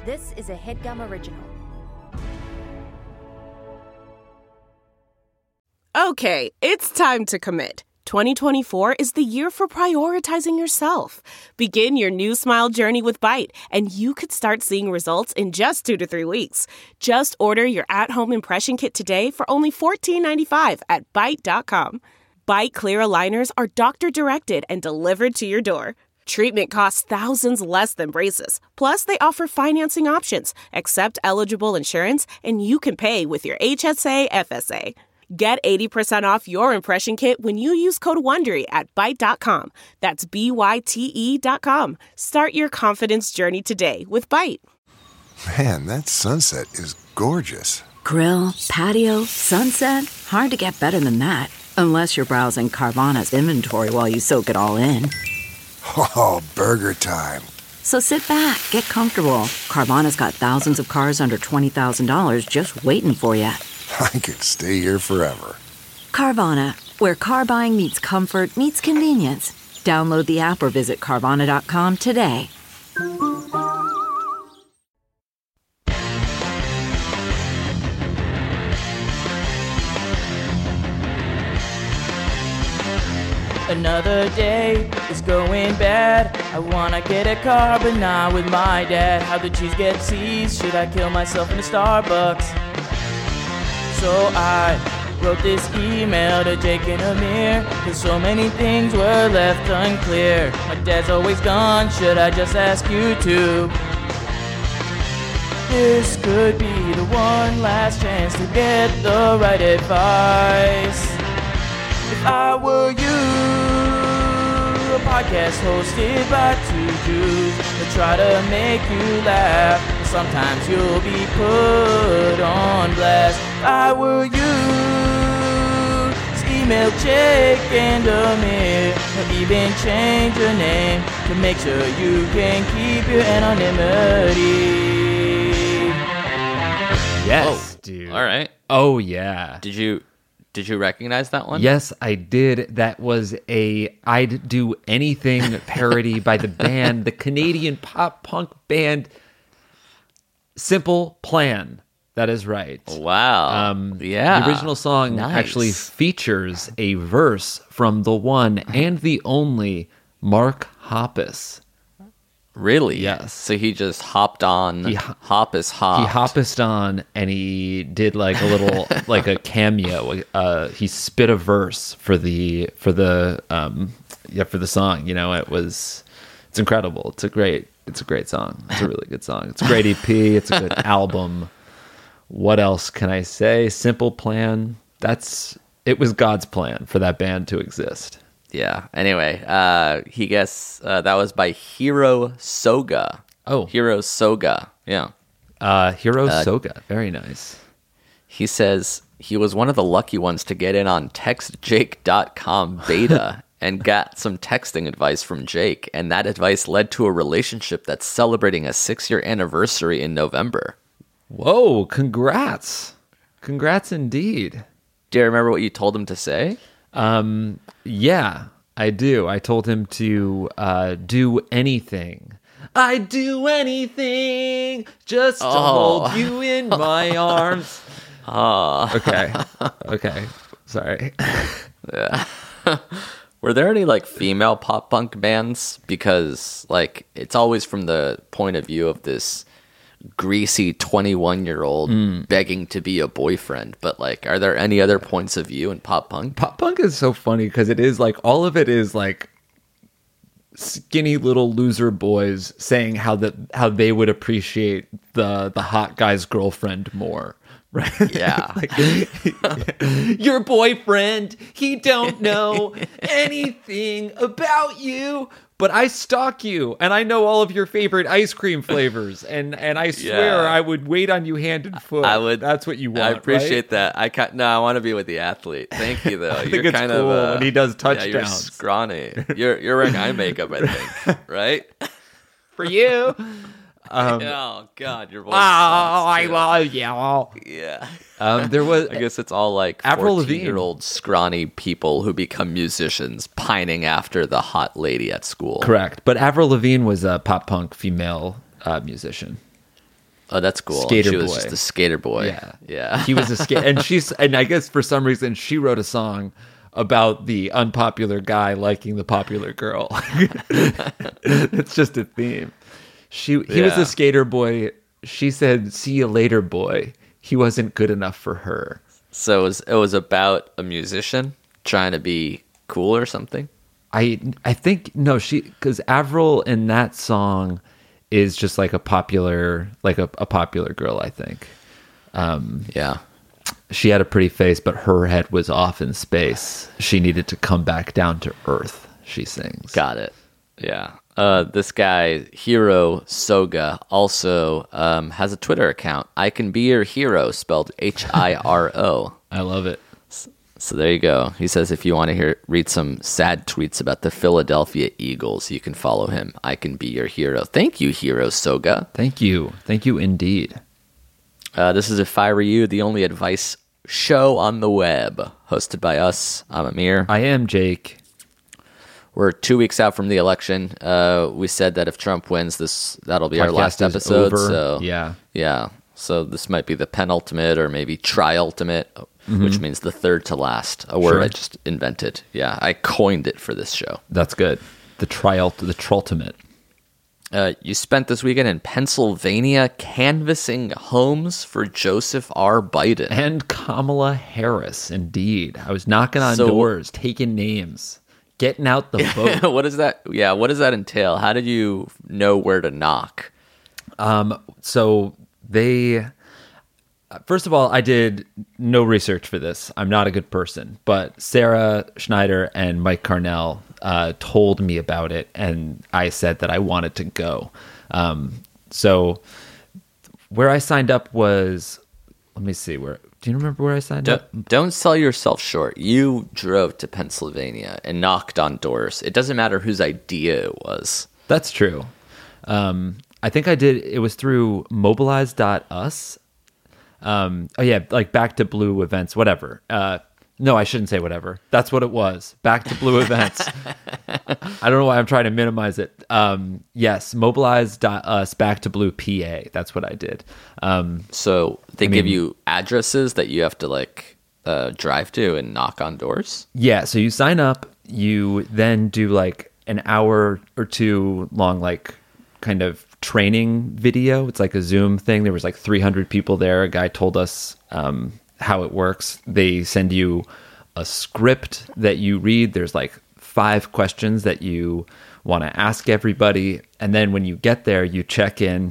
This is a HeadGum original. Okay, it's time to commit. 2024 is the year for prioritizing yourself. Begin your new smile journey with Byte, and you could start seeing results in just 2 to 3 weeks. Just order your at-home impression kit today for only $14.95 at Byte.com. Byte Clear aligners are doctor-directed and delivered to your door. Treatment costs thousands less than braces. Plus, they offer financing options, accept eligible insurance, and you can pay with your HSA FSA. Get 80% off your impression kit when you use code WONDERY at Byte.com. That's BYTE.com. Start your confidence journey today with Byte. Man, that sunset is gorgeous. Grill, patio, sunset. Hard to get better than that. Unless you're browsing Carvana's inventory while you soak it all in. Oh, burger time. So sit back, get comfortable. Carvana's got thousands of cars under $20,000 just waiting for you. I could stay here forever. Carvana, where car buying meets comfort meets convenience. Download the app or visit Carvana.com today. Another day is going bad. I wanna get a car, but not with my dad. How the cheese get seized? Should I kill myself in a Starbucks? So I wrote this email to Jake and Amir, cause so many things were left unclear. My dad's always gone, should I just ask you to? This could be the one last chance to get the right advice. If I were you, a podcast hosted by two Jews that try to make you laugh, but sometimes you'll be put on blast. If I were you, just email Jake and Amir, or even change your name to make sure you can keep your anonymity. Yes, dude. All right. Oh, yeah. Did you recognize that one? Yes, I did. That was a I'd Do Anything parody by the band, the Canadian pop punk band Simple Plan. That is right. Wow. Yeah. The original song actually features a verse from the one and the only Mark Hoppus. Really? Yes. So he just hopped on. Hoppus hopped. He hoppused on, and he did like a little, like a cameo. He spit a verse for the song. You know, it's incredible. It's a great song. It's a really good song. It's a great EP. It's a good album. What else can I say? Simple Plan. It was God's plan for that band to exist. Yeah. Anyway, he guessed that was by Hiro Soga. Oh. Hiro Soga. Yeah. Hiro Soga. Very nice. He says he was one of the lucky ones to get in on textjake.com beta and got some texting advice from Jake. And that advice led to a relationship that's celebrating a 6-year anniversary in November. Whoa. Congrats. Congrats indeed. Do you remember what you told him to say? Yeah, I do. I told him to do anything. I'd do anything just to hold you in my arms. Okay. Sorry. Yeah. Were there any like female pop punk bands? Because like it's always from the point of view of this greasy 21-year-old begging to be a boyfriend, but like are there any other points of view in pop punk? Pop punk is so funny because it is like all of it is like skinny little loser boys saying how they would appreciate the hot guy's girlfriend more, right? Yeah. Like, your boyfriend, he don't know anything about you, but I stalk you, and I know all of your favorite ice cream flavors, and I swear I would wait on you hand and foot. I would. That's what you want. I appreciate right? that. I want to be with the athlete. Thank you, though. I think it's cool when he does touchdowns. Yeah, you're scrawny. You're wearing eye makeup, I think, right? For you. Oh God, your voice. I love you. Yeah. There was. I guess it's all like Avril Lavigne. 14-year-old scrawny people who become musicians, pining after the hot lady at school. Correct, but Avril Lavigne was a pop punk female musician. Oh, that's cool. Skater she was boy. just a skater boy. Yeah. He was a and I guess for some reason she wrote a song about the unpopular guy liking the popular girl. It's just a theme. He was a skater boy. She said, "See you later, boy." He wasn't good enough for her. So it was about a musician trying to be cool or something. I think no, because Avril in that song is just like a popular girl, I think. Yeah. She had a pretty face, but her head was off in space. She needed to come back down to earth, she sings. Got it. Yeah. This guy, Hiro Soga, also has a Twitter account. I Can Be Your Hero, spelled Hiro. I love it. So there you go. He says if you want to read some sad tweets about the Philadelphia Eagles, you can follow him. I Can Be Your Hero. Thank you, Hiro Soga. Thank you. Thank you indeed. This is If I Were You, the only advice show on the web, hosted by us. I'm Amir. I am Jake. We're 2 weeks out from the election. We said that if Trump wins, that'll be our Podcast last is episode. over. So yeah. So this might be the penultimate or maybe triultimate, which means the third to last. A word Sure. I just invented. Yeah, I coined it for this show. That's good. The trultimate. You spent this weekend in Pennsylvania canvassing homes for Joseph R. Biden. And Kamala Harris, indeed. I was knocking on doors, taking names, getting out the vote. What is that? Yeah, what does that entail? How did you know where to knock? So first of all, I did no research for this. I'm not a good person, but Sarah Schneider and Mike Carnell told me about it, and I said that I wanted to go. So where I signed up was, let me see, do you remember where I signed up? Don't sell yourself short. You drove to Pennsylvania and knocked on doors. It doesn't matter whose idea it was. That's true. I think I did. It was through mobilize.us. Like Back to Blue events, whatever. No, I shouldn't say whatever. That's what it was. Back to Blue events. I don't know why I'm trying to minimize it. Yes, mobilize.us, Back to Blue PA. That's what I did. So they give you addresses that you have to drive to and knock on doors? Yeah, so you sign up. You then do like an hour or two long, kind of training video. It's like a Zoom thing. There was 300 people there. A guy told us how it works. They send you a script that you read. There's 5 questions that you want to ask everybody. And then when you get there, you check in.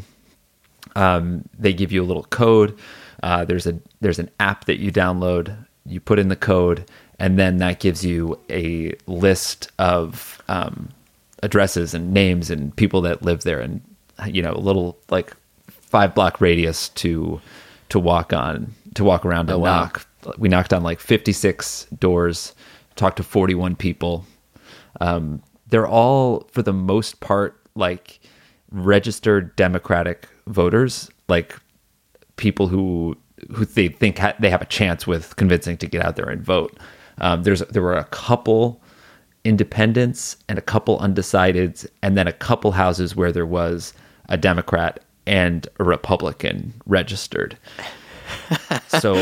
They give you a little code. There's an app that you download. You put in the code, and then that gives you a list of addresses and names and people that live there, and a little 5-block radius to walk around and knock. We knocked on 56 doors, talked to 41 people. They're all, for the most part, registered Democratic voters, people who they think they have a chance with convincing to get out there and vote. There were a couple independents and a couple undecideds, and then a couple houses where there was a Democrat and a Republican registered. So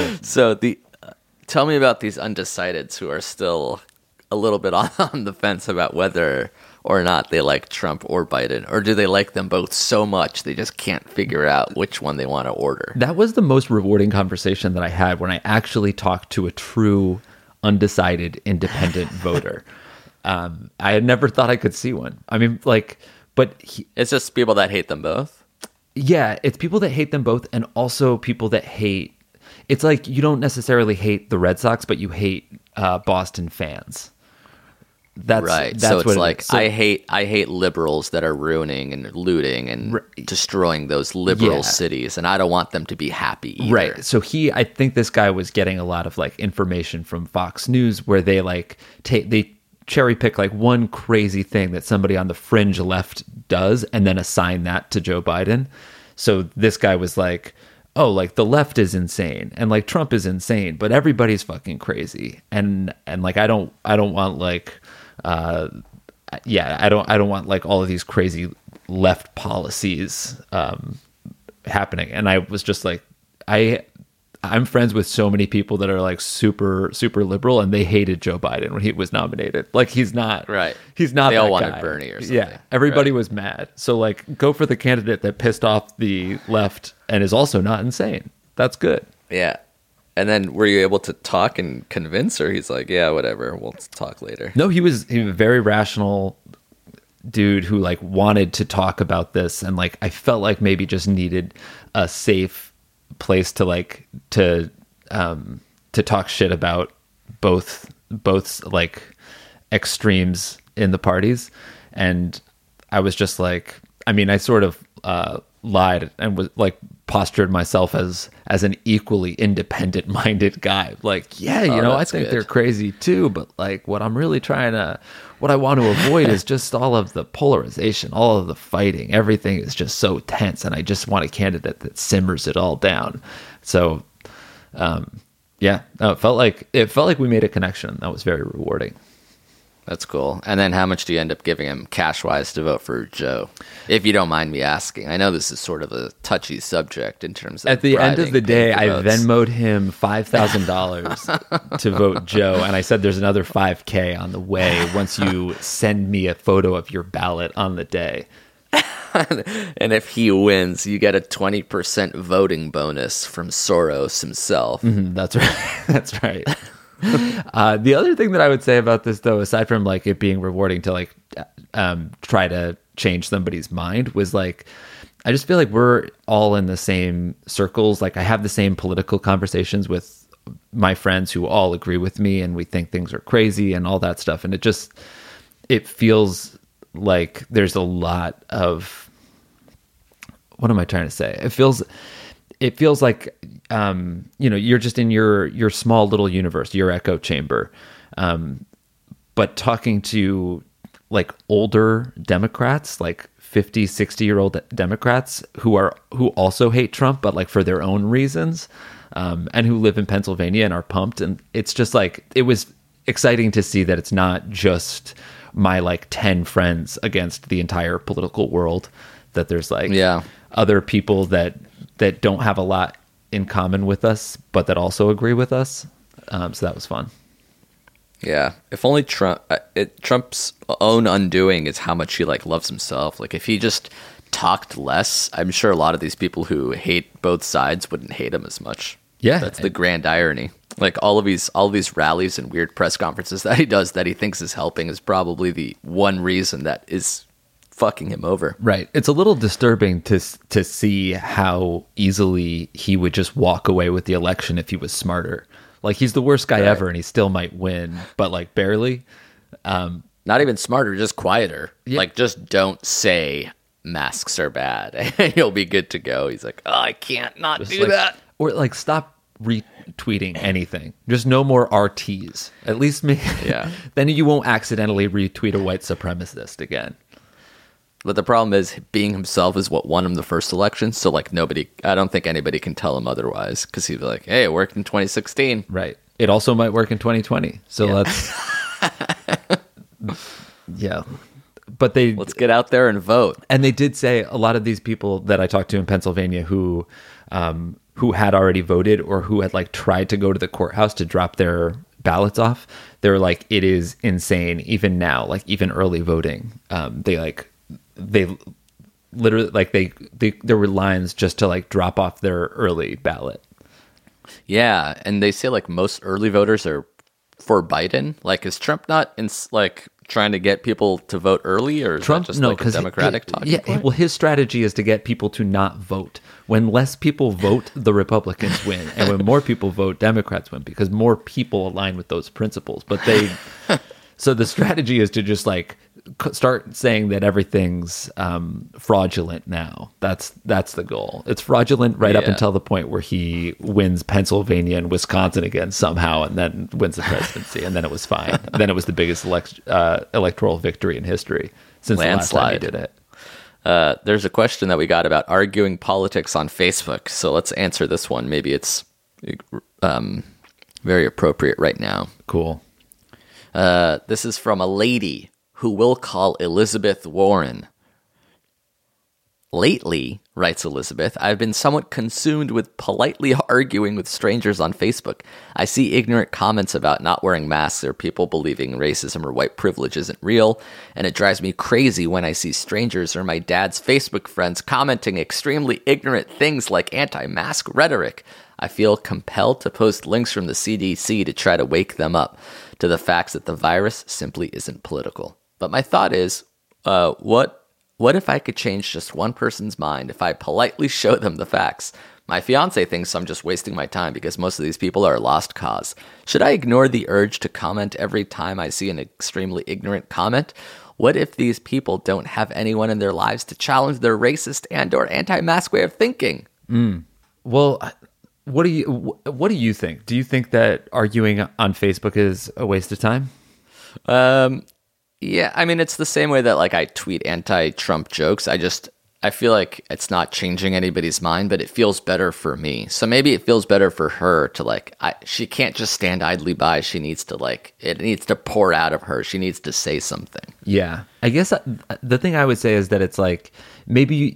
tell me about these undecideds who are still a little bit on the fence about whether or not they like Trump or Biden, or do they like them both so much they just can't figure out which one they want to order? That was the most rewarding conversation that I had, when I actually talked to a true undecided independent voter. I had never thought I could see one. I mean, it's just people that hate them both. Yeah, it's people that hate them both, and also people that hate. It's you don't necessarily hate the Red Sox, but you hate Boston fans. That's right. That's so it's what I hate liberals that are ruining and looting and destroying those liberal cities, and I don't want them to be happy either. Right. So I think this guy was getting a lot of information from Fox News, where they they cherry pick one crazy thing that somebody on the fringe left does, and then assign that to Joe Biden. So this guy was the left is insane, and Trump is insane, but everybody's fucking crazy, and I don't want I don't want all of these crazy left policies happening. And I was just like, I'm friends with so many people that are like super, super liberal, and they hated Joe Biden when he was nominated. Like he's not Right. He's not. They that all wanted guy. Bernie or something. Yeah, everybody Right. was mad. So like, go for the candidate that pissed off the left and is also not insane. That's good. Yeah. And then were you able to talk and convince, or he's like, yeah, whatever, we'll talk later? No, he was a very rational dude who like wanted to talk about this, and like I felt like maybe just needed a safe place to like to talk shit about both like extremes in the parties. And I was just like, I mean, I sort of lied and was like postured myself as an equally independent minded guy. Like, yeah, you know, I that's think good. they're crazy too, but like what I want to avoid is just all of the polarization, all of the fighting. Everything is just so tense, and I just want a candidate that simmers it all down. So, yeah, no, it felt like we made a connection. That was very rewarding. That's cool. And then how much do you end up giving him cash-wise to vote for Joe? If you don't mind me asking. I know this is sort of a touchy subject in terms of At the end of bribing, the day, paying I for votes. Venmoed him $5,000 to vote Joe, and I said there's another $5,000 on the way once you send me a photo of your ballot on the day. And if he wins, you get a 20% voting bonus from Soros himself. That's right. That's right. The other thing that I would say about this, though, aside from like it being rewarding to like try to change somebody's mind, was like I just feel like we're all in the same circles. Like I have the same political conversations with my friends who all agree with me, and we think things are crazy and all that stuff. And it feels like there's a lot of, what am I trying to say? It feels like, you know, you're just in your small little universe, your echo chamber. But talking to like older Democrats, like 50, 60-year-old Democrats who also hate Trump, but like for their own reasons, and who live in Pennsylvania and are pumped. And it's just like, it was exciting to see that it's not just my like 10 friends against the entire political world, that there's like other people that don't have a lot in common with us, but that also agree with us. So that was fun. Yeah. If only Trump's own undoing is how much he like loves himself. Like if he just talked less, I'm sure a lot of these people who hate both sides wouldn't hate him as much. Yeah. That's the grand irony. Like all of these rallies and weird press conferences that he does that he thinks is helping is probably the one reason that is fucking him over. Right. It's a little disturbing to see how easily he would just walk away with the election if he was smarter. Like he's the worst guy ever, and he still might win, but like barely. Not even smarter, just quieter. Yeah. Like just don't say masks are bad and you'll be good to go. He's like, oh, I can't not Just do like, that. Or like stop retweeting anything. Just no more RTs. At least me. Yeah. Then you won't accidentally retweet a white supremacist again. But the problem is being himself is what won him the first election. So like I don't think anybody can tell him otherwise, because he'd be like, hey, it worked in 2016. Right. It also might work in 2020. So Yeah. let's, yeah. But Let's get out there and vote. and they did say a lot of these people that I talked to in Pennsylvania who had already voted or who had like tried to go to the courthouse to drop their ballots off. They're like, it is insane. Even now, like even early voting, they literally like there were lines just to like drop off their early ballot. Yeah, and they say like most early voters are for Biden. Like, is Trump not trying to get people to vote early, or is that just like a Democratic talking point? Well, his strategy is to get people to not vote. When less people vote, the Republicans win, and when more people vote, Democrats win, because more people align with those principles. But so the strategy is to just like start saying that everything's fraudulent now. That's the goal. It's fraudulent right up Yeah. until the point where he wins Pennsylvania and Wisconsin again somehow, and then wins the presidency, and then it was fine. Then it was the biggest electoral victory in history since the last time he Landslide. did it. There's a question that we got about arguing politics on Facebook. So let's answer this one. Maybe it's very appropriate right now. Cool. This is from a lady who will call Elizabeth Warren. Lately, writes Elizabeth. I've been somewhat consumed with politely arguing with strangers on Facebook. I see ignorant comments about not wearing masks or people believing racism or white privilege isn't real, and it drives me crazy when I see strangers or my dad's Facebook friends commenting extremely ignorant things like anti-mask rhetoric. I feel compelled to post links from the CDC to try to wake them up to the facts that the virus simply isn't political. But my thought is, what if I could change just one person's mind if I politely show them the facts? My fiance thinks I'm just wasting my time because most of these people are a lost cause. Should I ignore the urge to comment every time I see an extremely ignorant comment? What if these people don't have anyone in their lives to challenge their racist and or anti-mask way of thinking? Well, what do you think? Do you think that arguing on Facebook is a waste of time? Yeah, I mean, it's the same way that like I tweet anti-Trump jokes. I feel like it's not changing anybody's mind, but it feels better for me. So maybe it feels better for her to she can't just stand idly by. She needs to it needs to pour out of her. She needs to say something. Yeah. I guess the thing I would say is that it's like maybe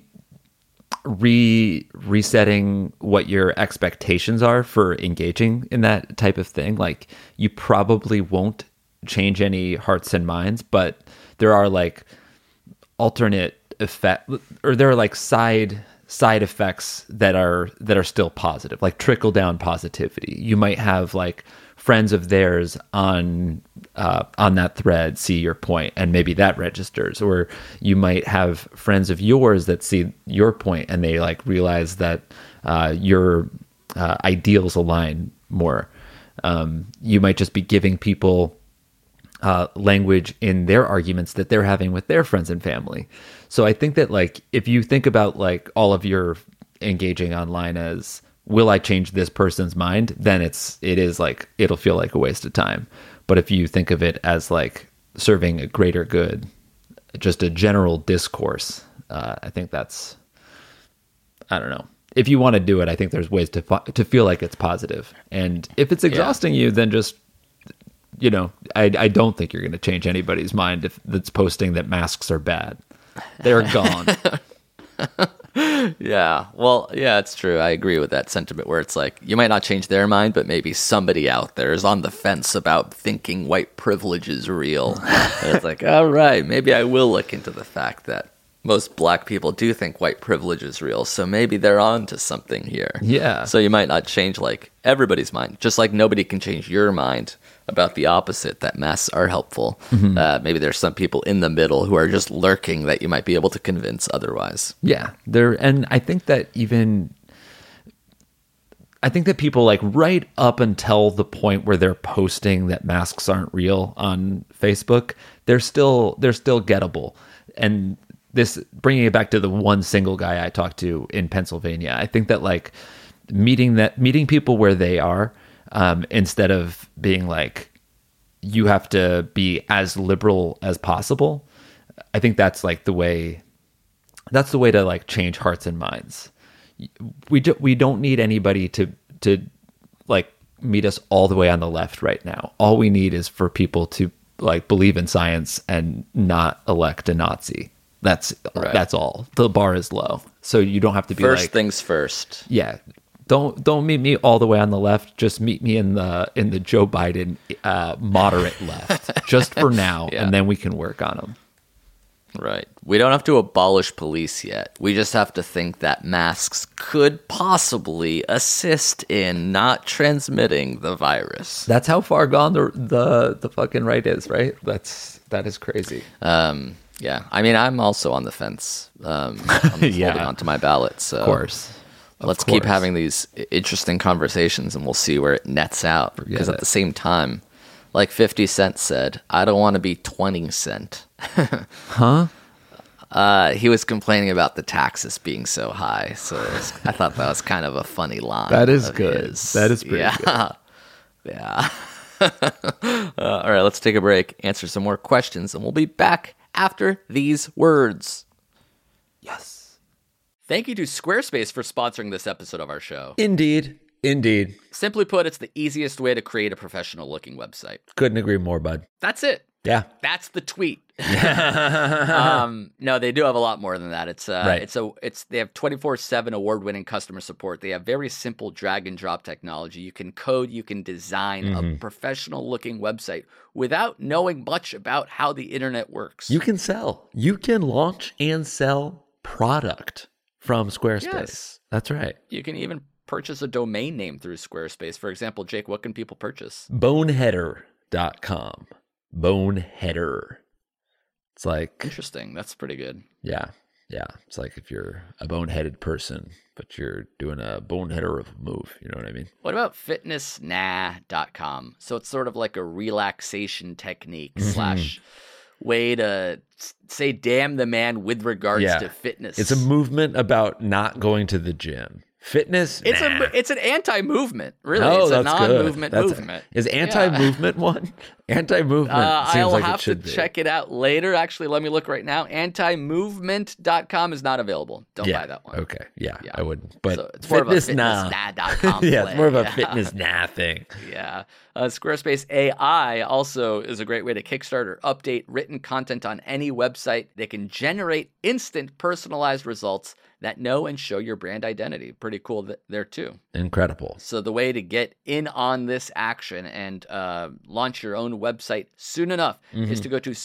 resetting what your expectations are for engaging in that type of thing. Like you probably won't change any hearts and minds, but there are like alternate effect, or there are like side effects that are still positive, like trickle down positivity. You might have like friends of theirs on that thread see your point, and maybe that registers, or you might have friends of yours that see your point and they like realize that your ideals align more. You might just be giving people language in their arguments that they're having with their friends and family. So I think that like if you think about like all of your engaging online as will I change this person's mind, then it is like it'll feel like a waste of time. But if you think of it as like serving a greater good, just a general discourse, I think that's, I don't know. If you want to do it, I think there's ways to feel like it's positive. And if it's exhausting you, then just, I don't think you're going to change anybody's mind that's posting that masks are bad. They're gone. Yeah. Well, yeah, it's true. I agree with that sentiment where it's like, you might not change their mind, but maybe somebody out there is on the fence about thinking white privilege is real. And it's like, all right, maybe I will look into the fact that most black people do think white privilege is real. So maybe they're on to something here. Yeah. So you might not change like everybody's mind, just like nobody can change your mind about the opposite, that masks are helpful. Mm-hmm. Maybe there's some people in the middle who are just lurking that you might be able to convince otherwise. Yeah. And I think that people like right up until the point where they're posting that masks aren't real on Facebook, they're still gettable. And this, bringing it back to the one single guy I talked to in Pennsylvania, I think that like meeting people where they are, instead of being like, you have to be as liberal as possible. I think that's like the way to like change hearts and minds. We don't need anybody to like meet us all the way on the left right now. All we need is for people to like believe in science and not elect a Nazi. That's all. The bar is low. So you don't have to be first things first. Yeah. Don't meet me all the way on the left. Just meet me in the Joe Biden moderate left, just for now, and then we can work on them. Right. We don't have to abolish police yet. We just have to think that masks could possibly assist in not transmitting the virus. That's how far gone the fucking right is, right? That is crazy. Yeah. I mean, I'm also on the fence. I'm holding on to my ballot. So of course. Let's keep having these interesting conversations and we'll see where it nets out. Because at the same time, like 50 Cent said, I don't want to be 20 Cent. Huh? He was complaining about the taxes being so high. So I thought that was kind of a funny line. That is good. That is pretty good. Yeah. All right, let's take a break, answer some more questions, and we'll be back after these words. Yes. Thank you to Squarespace for sponsoring this episode of our show. Indeed. Simply put, it's the easiest way to create a professional-looking website. Couldn't agree more, bud. That's it. Yeah. That's the tweet. No, they do have a lot more than that. Right. They have 24/7 award-winning customer support. They have very simple drag and drop technology. You can code, you can design a professional-looking website without knowing much about how the internet works. You can sell. You can launch and sell product from Squarespace. Yes. That's right. You can even purchase a domain name through Squarespace. For example, Jake, what can people purchase? Boneheader.com. Boneheader. It's like, Interesting. That's pretty good. yeah. It's like if you're a boneheaded person, but you're doing a boneheader of a move. You know what I mean? What about fitnessnah.com? So it's sort of like a relaxation technique slash way to say damn the man with regards to fitness. It's a movement about not going to the gym. Fitness. It's an anti-movement, really. Oh, it's a that's non-movement good. movement. Is anti-movement one? Anti-movement seems I'll like have it should to be. check it out later. Actually, let me look right now. Antimovement.com is not available. Don't buy that one. Okay. Yeah, I wouldn't. But So it's more of a fitness fitnessnah.com yeah, play. it's more of a fitness thing. Yeah. Squarespace AI also is a great way to kickstart or update written content on any website. They can generate instant personalized results that know and show your brand identity. Pretty cool there too. Incredible. So the way to get in on this action and launch your own website soon enough is to go to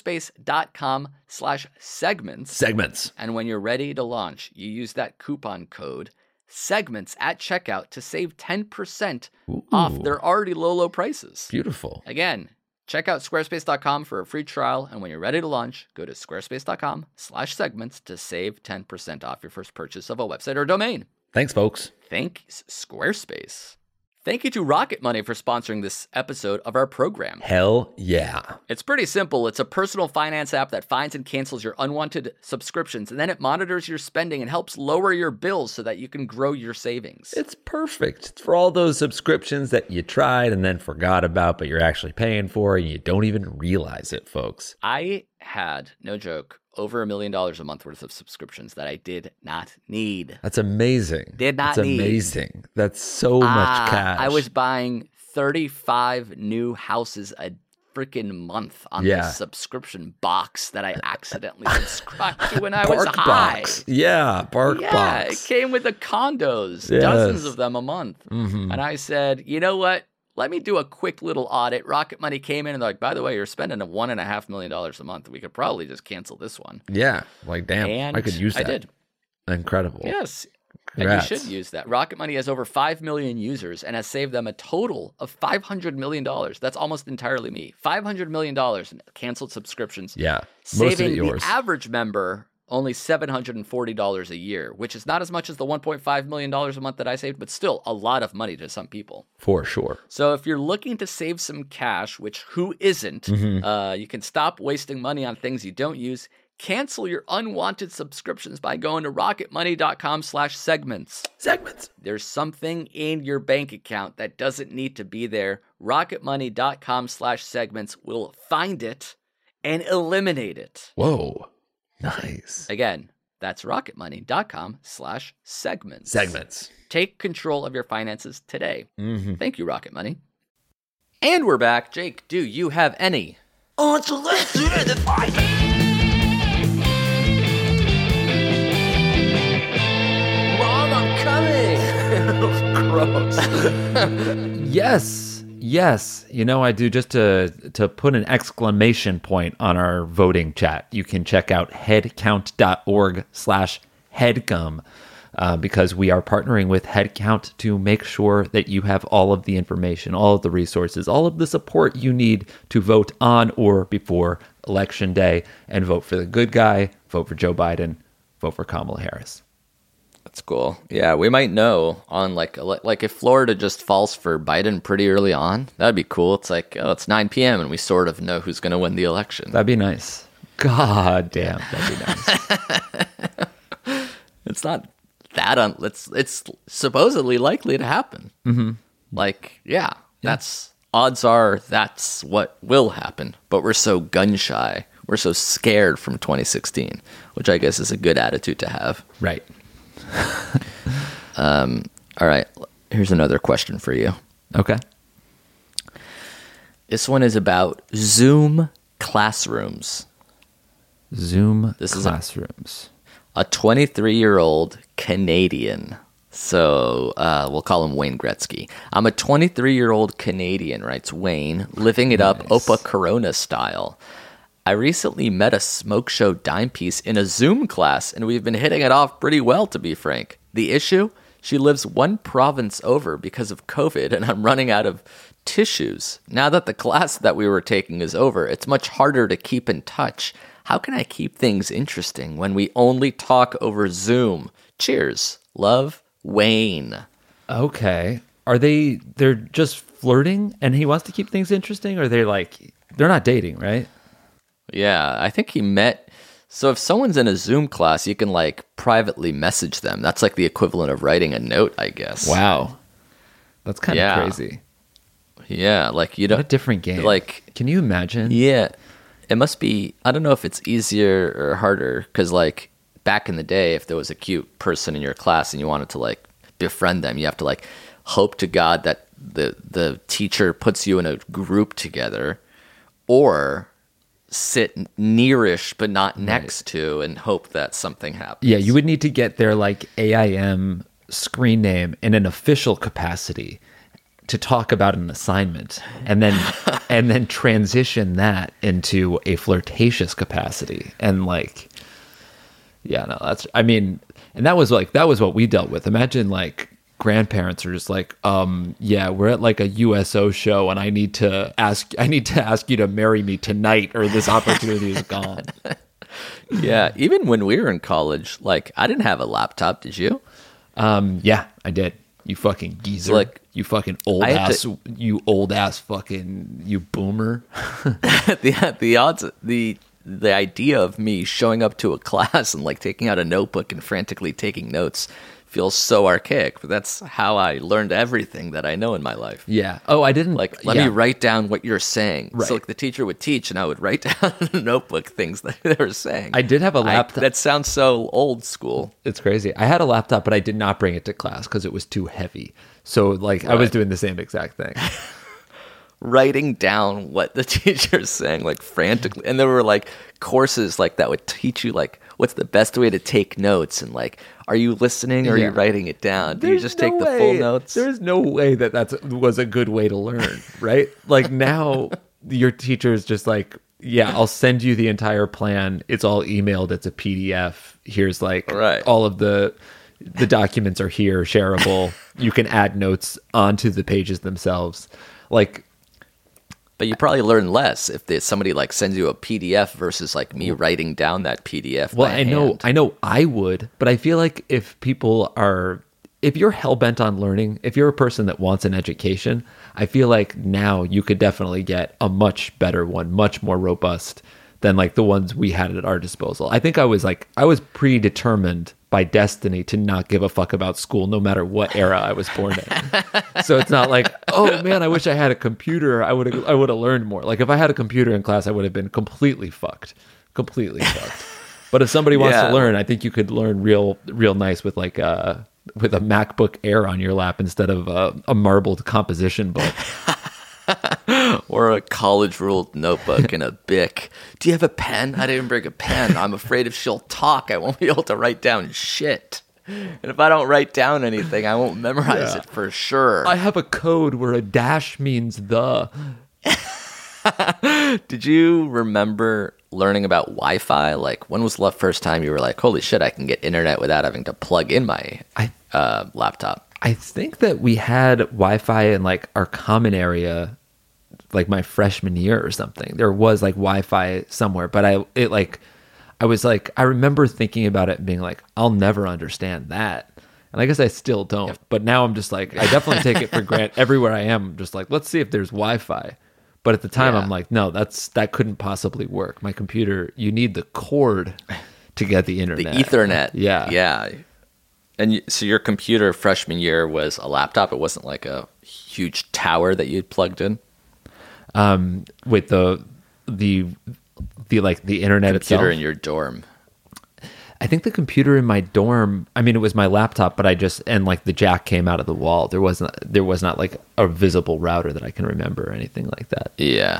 squarespace.com/segments. Segments. And when you're ready to launch, you use that coupon code segments at checkout to save 10% off their already low prices. Beautiful. Again, check out squarespace.com for a free trial. And when you're ready to launch, go to squarespace.com/segments to save 10% off your first purchase of a website or domain. Thanks, folks. Thanks, Squarespace. Thank you to Rocket Money for sponsoring this episode of our program. Hell yeah. It's pretty simple. It's a personal finance app that finds and cancels your unwanted subscriptions, and then it monitors your spending and helps lower your bills so that you can grow your savings. It's perfect. It's for all those subscriptions that you tried and then forgot about, but you're actually paying for and you don't even realize it, folks. I had, no joke, over $1 million a month worth of subscriptions that I did not need. That's amazing. Did not That's need. amazing. That's so much cash. I was buying 35 new houses a freaking month on this subscription box that I accidentally subscribed to when I was high. Box. Yeah, Bark Yeah, Box. it came with the condos, Yes. dozens of them a month. And I said, you know what? Let me do a quick little audit. Rocket Money came in and they're like, by the way, you're spending $1.5 million a month. We could probably just cancel this one. Yeah, like damn, And I could use that. I did. Incredible. Yes. Congrats. And you should use that. Rocket Money has over 5 million users and has saved them a total of $500 million. That's almost entirely me. $500 million in canceled subscriptions. Yeah, most of saving it yours. the average member only $740 a year, which is not as much as the $1.5 million a month that I saved, but still a lot of money to some people. For sure. So if you're looking to save some cash, which who isn't, you can stop wasting money on things you don't use. Cancel your unwanted subscriptions by going to rocketmoney.com/segments. Segments. There's something in your bank account that doesn't need to be there. Rocketmoney.com/segments will find it and eliminate it. Whoa. Nice. Again, that's rocketmoney.com/segments. Segments. Take control of your finances today. Thank you, Rocket Money. And we're back. Jake, do you have any? On to let's do the fight. Mom, I'm coming. Gross. Yes. You know, I do. Just to put an exclamation point on our voting chat, you can check out headcount.org/headgum because we are partnering with Headcount to make sure that you have all of the information, all of the resources, all of the support you need to vote on or before Election Day and vote for the good guy, vote for Joe Biden, vote for Kamala Harris. That's cool. Yeah, we might know on like if Florida just falls for Biden pretty early on, that'd be cool. It's like, oh, it's 9 p.m. and we sort of know who's going to win the election. That'd be nice. God damn, that'd be nice. It's not that it's supposedly likely to happen. Like, yeah, that's odds are that's what will happen. But we're so gun shy. We're so scared from 2016, which I guess is a good attitude to have. Right. All right, here's another question for you. Okay. This one is about Zoom classrooms. Zoom This is classrooms. a 23-year-old Canadian. So we'll call him Wayne Gretzky. I'm a 23-year-old Canadian, writes Wayne, living it up Opa Corona style. I recently met a smoke show dime piece in a Zoom class, and we've been hitting it off pretty well, to be frank. The issue? She lives one province over because of COVID, and I'm running out of tissues. Now that the class that we were taking is over, it's much harder to keep in touch. How can I keep things interesting when we only talk over Zoom? Cheers. Love, Wayne. Okay. They're just flirting and he wants to keep things interesting? Or they're not dating, right? Yeah, I think he met. So if someone's in a Zoom class, you can like privately message them. That's like the equivalent of writing a note, I guess. Wow. That's kind of Yeah. crazy. Yeah, like you What a don't. different game. Like, can you imagine? yeah, it must be. I don't know if it's easier or harder because like back in the day, if there was a cute person in your class and you wanted to like befriend them, you have to like hope to God that the teacher puts you in a group together, or sit nearish but not next to and hope that something happens. Yeah, you would need to get their like AIM screen name in an official capacity to talk about an assignment, and then transition that into a flirtatious capacity. And like, yeah, no, and that was what we dealt with. Imagine like grandparents are just like, yeah, we're at like a USO show and I need to ask you to marry me tonight or this opportunity is gone. Yeah, even when we were in college, like I didn't have a laptop. Did you? Yeah, I did. You fucking geezer. Like, you fucking you old ass fucking, you boomer. the odds, the idea of me showing up to a class and like taking out a notebook and frantically taking notes feels so archaic, but that's how I learned everything that I know in my life. Yeah. Oh, I didn't Like, let me write down what you're saying. Right. So like the teacher would teach and I would write down in a notebook things that they were saying. I did have a laptop. That sounds so old school. It's crazy. I had a laptop, but I did not bring it to class because it was too heavy. So like I was doing the same exact thing. Writing down what the teacher's saying, like frantically. And there were like courses like that would teach you like what's the best way to take notes and like, are you listening or are you writing it down? Do you just take the full notes? There's no way that was a good way to learn, right? Like now your teacher is just like, yeah, I'll send you the entire plan. It's all emailed. It's a PDF. Here's like all of the documents are here, shareable. You can add notes onto the pages themselves. Like, but you probably learn less if somebody like sends you a PDF versus like me writing down that PDF. well, by I know I would, but I feel like if you're hell bent on learning, if you're a person that wants an education, I feel like now you could definitely get a much better one, much more robust than like the ones we had at our disposal. I think I was predetermined by destiny to not give a fuck about school no matter what era I was born in. So it's not like, oh man, I wish I had a computer. I would have learned more. Like if I had a computer in class, I would have been completely fucked. But if somebody wants to learn, I think you could learn real nice with like with a MacBook Air on your lap instead of a marbled composition book. Or a college ruled notebook and a Bic. Do you have a pen? I didn't bring a pen. I'm afraid if she'll talk, I won't be able to write down shit. And if I don't write down anything, I won't memorize it for sure. I have a code where a dash means the. Did you remember learning about Wi-Fi? Like, when was the first time you were like, holy shit, I can get internet without having to plug in my laptop? I think that we had Wi-Fi in like our common area, like my freshman year or something. There was like Wi-Fi somewhere, but I remember thinking about it and being like, I'll never understand that. And I guess I still don't. But now I'm just like, I definitely take it for granted everywhere I am. I'm just like, let's see if there's Wi-Fi. But at the time, I'm like, no, that couldn't possibly work. My computer, you need the cord to get the internet. The Ethernet. Yeah. Yeah. And so your computer freshman year was a laptop? It wasn't like a huge tower that you'd plugged in? With the like the internet itself. Computer in your dorm. I think the computer in my dorm, I mean, it was my laptop, but and like the jack came out of the wall. There was not like a visible router that I can remember or anything like that. Yeah.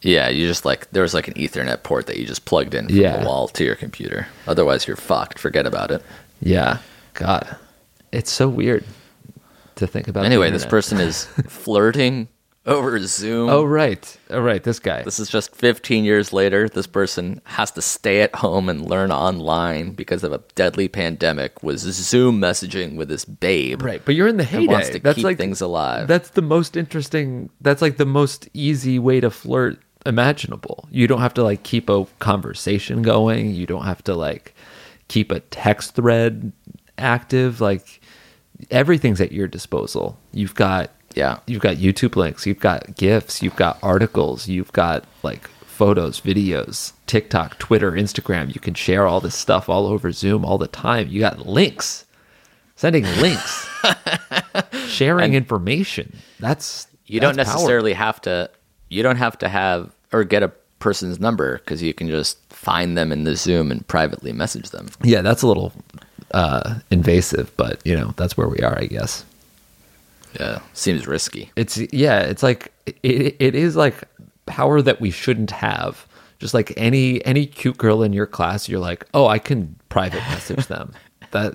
Yeah, you just like there was like an Ethernet port that you just plugged in from the wall to your computer. Otherwise, you're fucked. Forget about it. Yeah. God, it's so weird to think about. Anyway, this person is flirting over Zoom. Oh right, this guy. This is just 15 years later. This person has to stay at home and learn online because of a deadly pandemic. Was Zoom messaging with this babe. Right, but you're in the heyday. Wants to that's keep like things alive. That's the most interesting. That's like the most easy way to flirt imaginable. You don't have to like keep a conversation going. You don't have to like keep a text thread active. Like everything's at your disposal. You've got YouTube links, you've got GIFs, you've got articles, you've got like photos, videos, TikTok, Twitter, Instagram. You can share all this stuff all over Zoom all the time. You got links, sending links, sharing information. You don't necessarily have to. You don't have to have or get a person's number because you can just find them in the Zoom and privately message them. Yeah, that's a little invasive, but you know that's where we are, I guess. Yeah, seems risky. It's like it is like power that we shouldn't have. Just like any cute girl in your class, you're like, oh, I can private message them. What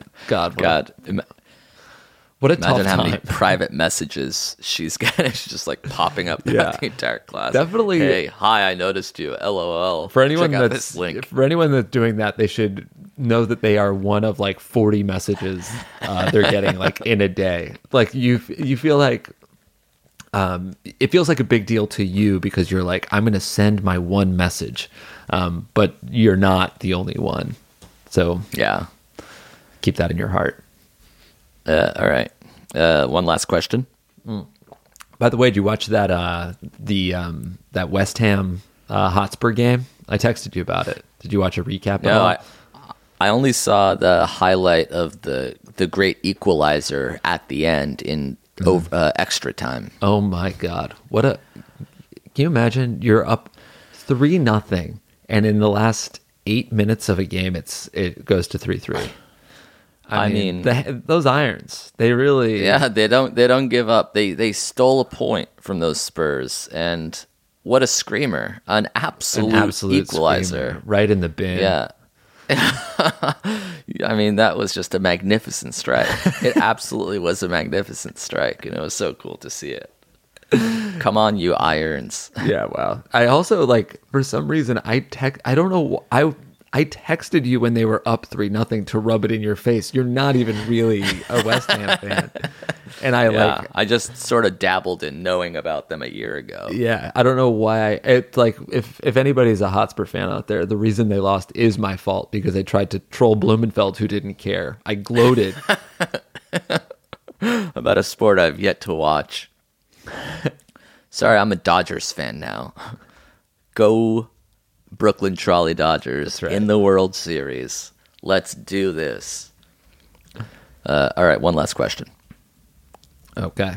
a imagine tough how many time. private messages she's getting. She's just like popping up throughout the entire class. Definitely. Hey, hi, I noticed you. LOL. For anyone Check out that's this link. for anyone that's doing that, they should know that they are one of like 40 messages they're getting like in a day. Like you feel like it feels like a big deal to you because you're like, I'm going to send my one message, but you're not the only one. So Yeah. keep that in your heart. All right. One last question. By the way, did you watch that that West Ham Hotspur game? I texted you about it. Did you watch a recap? No, I only saw the highlight of the great equalizer at the end in extra time. Oh my God! Can you imagine? You're up 3-0, and in the last 8 minutes of a game, it goes to 3-3. I mean those Irons, they really they don't give up. They stole a point from those Spurs, and what a screamer! An absolute equalizer, screamer, right in the bin. Yeah. I mean, that was just a magnificent strike. It absolutely was a magnificent strike, and it was so cool to see it. Come on, you Irons. Yeah, wow. I also like for some reason I don't know. I texted you when they were up 3-0 to rub it in your face. You're not even really a West Ham fan, and I just sort of dabbled in knowing about them a year ago. Yeah, I don't know why. It's like if anybody's a Hotspur fan out there, the reason they lost is my fault because I tried to troll Blumenfeld, who didn't care. I gloated about a sport I've yet to watch. Sorry, I'm a Dodgers fan now. Go Brooklyn Trolley Dodgers in the World Series. Let's do this. All right, one last question. Okay.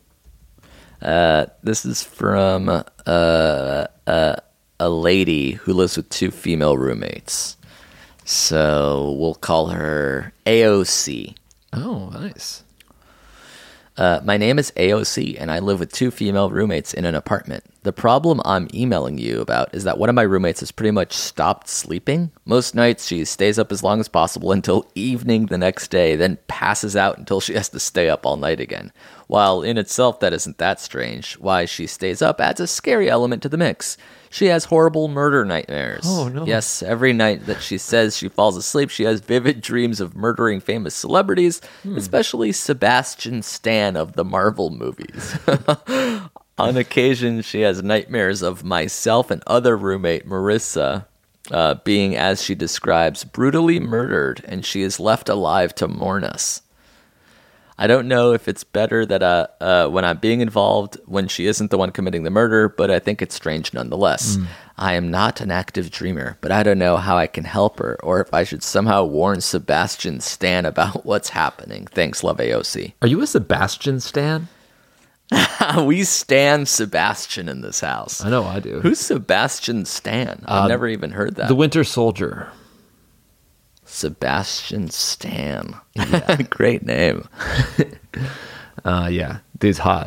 This is from a lady who lives with 2 female roommates. So we'll call her AOC. Oh, nice. My name is AOC, and I live with 2 female roommates in an apartment. The problem I'm emailing you about is that one of my roommates has pretty much stopped sleeping. Most nights, she stays up as long as possible until evening the next day, then passes out until she has to stay up all night again. While in itself that isn't that strange, why she stays up adds a scary element to the mix. She has horrible murder nightmares. Oh, no. Yes, every night that she says she falls asleep, she has vivid dreams of murdering famous celebrities, especially Sebastian Stan of the Marvel movies. On occasion, she has nightmares of myself and other roommate, Marissa, being, as she describes, brutally murdered, and she is left alive to mourn us. I don't know if it's better that when I'm being involved when she isn't the one committing the murder, but I think it's strange nonetheless. I am not an active dreamer, but I don't know how I can help her or if I should somehow warn Sebastian Stan about what's happening. Thanks, love AOC. Are you a Sebastian stan? We stan Sebastian in this house. I know I do. Who's Sebastian Stan? I've never even heard that. The Winter Soldier. Sebastian Stan. Yeah. Great name. Yeah, dude's hot.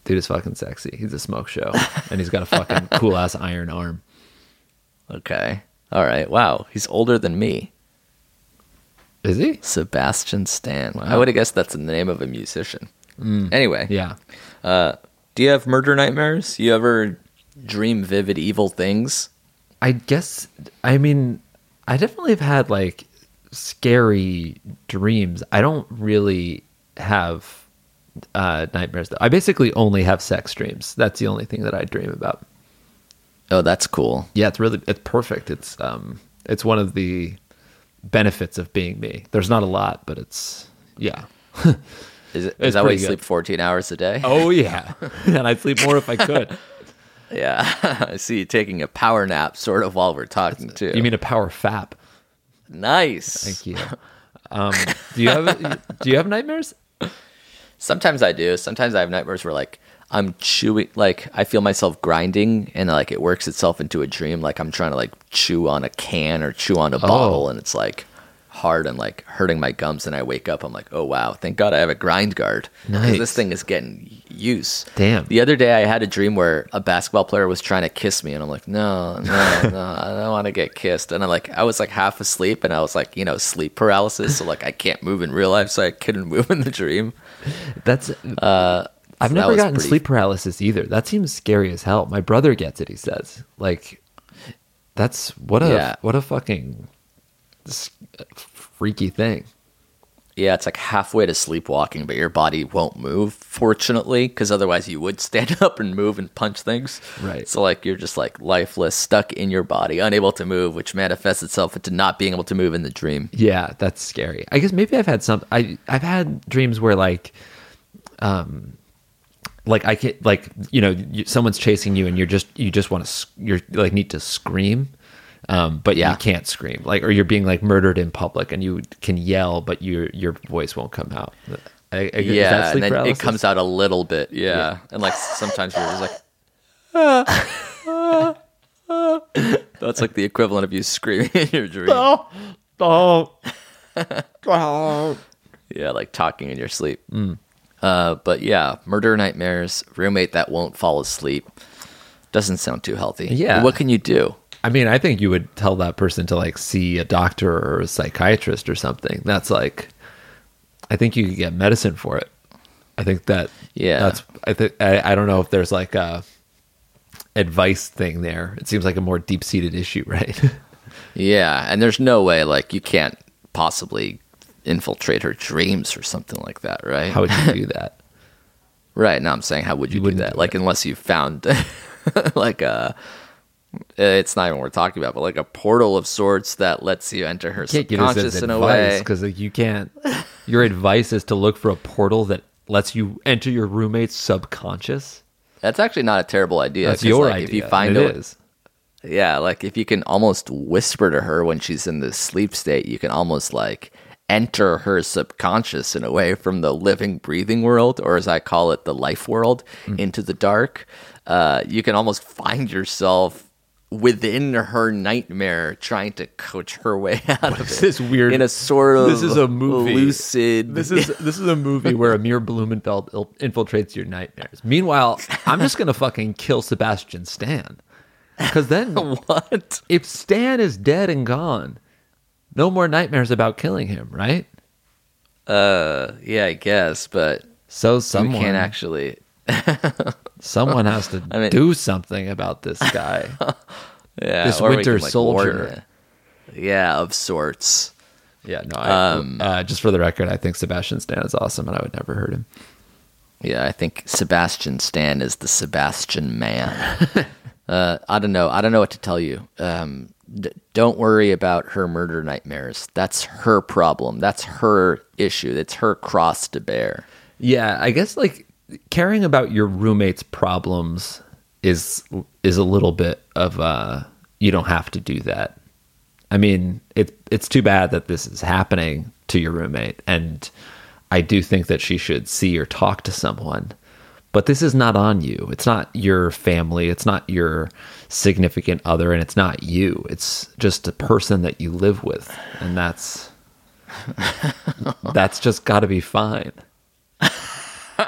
Dude is fucking sexy. He's a smoke show, and he's got a fucking cool ass iron arm. Okay. All right. Wow. He's older than me. Is he? Sebastian Stan. Wow. I would have guessed that's the name of a musician. Anyway. Yeah. Do you have murder nightmares? You ever dream vivid evil things? I guess, I mean, I definitely have had like scary dreams. I don't really have nightmares though. I basically only have sex dreams. That's the only thing that I dream about. Oh, that's cool. Yeah, it's perfect. It's one of the benefits of being me. There's not a lot, but it's yeah. Is It's that why you pretty good. sleep 14 hours a day? Oh yeah, and I'd sleep more if I could. Yeah. I see you taking a power nap sort of while we're talking too. You mean a power fap? Nice. Thank you. Do you have nightmares? Sometimes I do. Sometimes I have nightmares where like I'm chewing, like I feel myself grinding and like it works itself into a dream. Like I'm trying to like chew on a can or chew on a bottle and it's like hard and like hurting my gums. And I wake up, I'm like, oh wow, thank God I have a grind guard. 'Cause Nice. This thing is getting use. Damn. The other day I had a dream where a basketball player was trying to kiss me and I'm like, no, I don't want to get kissed. And I was like half asleep and I was like, sleep paralysis. So like I can't move in real life. So I couldn't move in the dream. That's I've that never was gotten pretty- sleep paralysis either. That seems scary as hell. My brother gets it. He says, like, that's what a fucking freaky thing. Yeah, it's like halfway to sleepwalking, but your body won't move, fortunately, because otherwise you would stand up and move and punch things. Right. So like you're just like lifeless, stuck in your body, unable to move, which manifests itself into not being able to move in the dream. Yeah, that's scary. I guess maybe I've had I've had dreams where like I get like someone's chasing you and you just want to you're like need to scream. But you can't scream, like, or you're being like murdered in public, and you can yell, but your voice won't come out. Is that Yeah, sleep and then paralysis? it comes out a little bit. Yeah, and like sometimes you're just like, that's like the equivalent of you screaming in your dream. Yeah, like talking in your sleep. But yeah, murder nightmares, roommate that won't fall asleep. Doesn't sound too healthy. Yeah. What can you do? I mean, I think you would tell that person to like see a doctor or a psychiatrist or something. That's like, I think you could get medicine for it. I think that, Yeah. I don't know if there's like a advice thing there. It seems like a more deep-seated issue, right? Yeah, and there's no way, like, you can't possibly infiltrate her dreams or something like that, right? How would you do that? Right, no, I'm saying, how would you do wouldn't that? do Like, that. unless you found, like, it's not even what we're talking about, but like a portal of sorts that lets you enter her You can't give us subconscious as in a advice way. because you can't. Your advice is to look for a portal that lets you enter your roommate's subconscious. That's actually not a terrible idea. That's 'cause, your like, idea. If you find and it a, is. yeah, like if you can almost whisper to her when she's in the sleep state, you can almost like enter her subconscious in a way from the living, breathing world, or as I call it, the life world, into the dark. You can almost find yourself within her nightmare trying to coach her way out of it. This weird in a sort of This is a movie. lucid. This is a movie where Amir Blumenfeld infiltrates your nightmares. Meanwhile, I'm just gonna fucking kill Sebastian Stan, because then What? if Stan is dead and gone, no more nightmares about killing him, right? Yeah, I guess, but So you someone can't actually. someone has to I mean- do something about this guy. Yeah, This or we winter can, like, warn soldier. you. Yeah, of sorts. Yeah, no. Just for the record, I think Sebastian Stan is awesome, and I would never hurt him. Yeah, I think Sebastian Stan is the Sebastian man. I don't know. I don't know what to tell you. Don't worry about her murder nightmares. That's her problem. That's her issue. It's her cross to bear. Yeah, I guess like caring about your roommate's problems is a little bit of you don't have to do that. I mean, it's too bad that this is happening to your roommate, and I do think that she should see or talk to someone. But this is not on you. It's not your family. It's not your significant other, and it's not you. It's just a person that you live with, and that's just got to be fine.